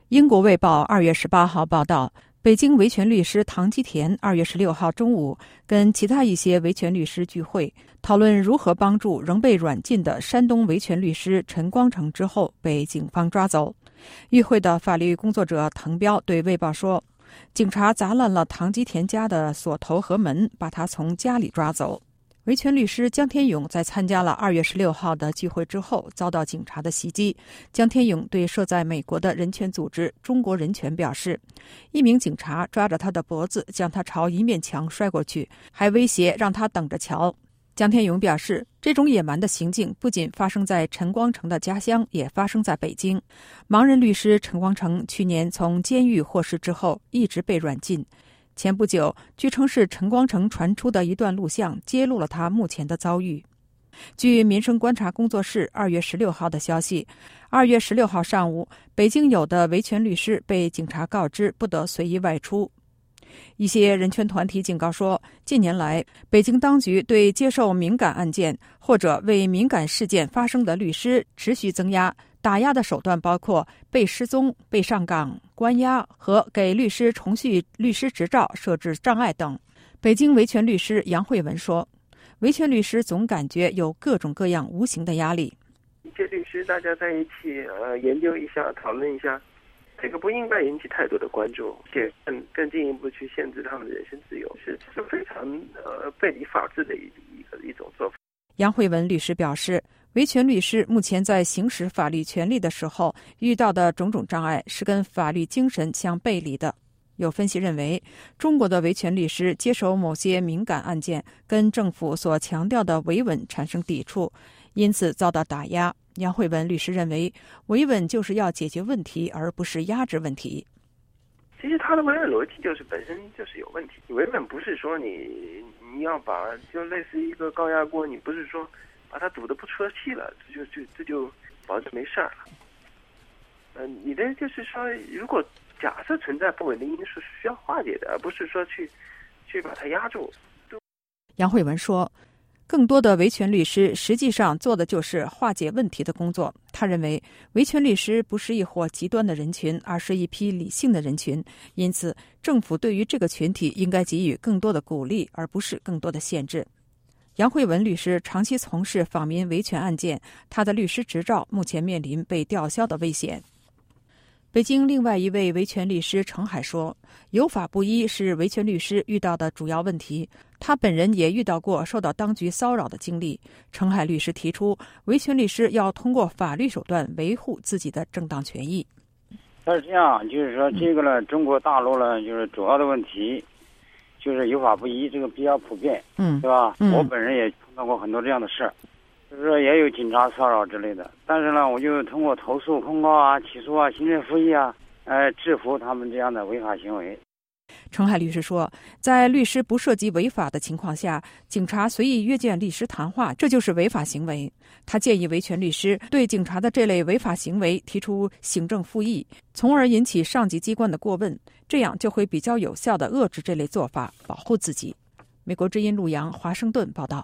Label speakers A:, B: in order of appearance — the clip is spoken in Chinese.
A: 英国卫报2月18号报道，北京维权律师唐基田2月16号中午跟其他一些维权律师聚会，讨论如何帮助仍被软禁的山东维权律师陈光诚之后被警方抓走。与会的法律工作者滕彪对卫报说，警察砸烂了唐基田家的锁头和门，把他从家里抓走。维权律师江天勇在参加了2月16号的聚会之后遭到警察的袭击。江天勇对设在美国的人权组织中国人权表示，一名警察抓着他的脖子将他朝一面墙摔过去，还威胁让他等着瞧。江天勇表示，这种野蛮的行径不仅发生在陈光诚的家乡，也发生在北京。盲人律师陈光诚去年从监狱获释之后一直被软禁。前不久，据称是陈光诚传出的一段录像揭露了他目前的遭遇。据民生观察工作室2月16号的消息，2月16号上午，北京有的维权律师被警察告知不得随意外出。一些人权团体警告说，近年来，北京当局对接受敏感案件或者为敏感事件发声的律师持续增压，打压的手段包括被失踪、被上岗、关押和给律师重续律师执照设置障碍等。北京维权律师杨慧文说，维权律师总感觉有各种各样无形的压力。
B: 一些律师大家在一起研究一下，讨论一下，这个不应该引起太多的关注，且更进一步去限制他们的人身自由，是非常背离法治的一种做法。
A: 杨慧文律师表示，维权律师目前在行使法律权利的时候遇到的种种障碍是跟法律精神相背离的。有分析认为，中国的维权律师接手某些敏感案件，跟政府所强调的维稳产生抵触，因此遭到打压。杨慧文律师认为，维稳就是要解决问题，而不是压制问题。
B: 其实他的维稳逻辑本身就是有问题。维稳不是说你要把就类似一个高压锅，你不是说把它堵得不出气了，这就保证没事儿了。你的就是说，如果假设存在不稳定因素是需要化解的，而不是说去把它压住。
A: 杨慧文说，更多的维权律师实际上做的就是化解问题的工作。他认为，维权律师不是一伙极端的人群，而是一批理性的人群，因此政府对于这个群体应该给予更多的鼓励，而不是更多的限制。杨慧文律师长期从事访民维权案件，他的律师执照目前面临被吊销的危险。北京另外一位维权律师程海说，有法不依是维权律师遇到的主要问题，他本人也遇到过受到当局骚扰的经历。程海律师提出，维权律师要通过法律手段维护自己的正当权益。
C: 他是这样，就是说这个呢，中国大陆呢，就是主要的问题就是有法不依，这个比较普遍，对吧？我本人也碰到过很多这样的事儿，就是说也有警察骚扰之类的，但是呢，我就通过投诉、控告啊、起诉啊、行政复议啊，制服他们这样的违法行为。
A: 程海律师说，在律师不涉及违法的情况下，警察随意约见律师谈话，这就是违法行为。他建议维权律师对警察的这类违法行为提出行政复议，从而引起上级机关的过问，这样就会比较有效地遏制这类做法，保护自己。美国之音陆洋华盛顿报道。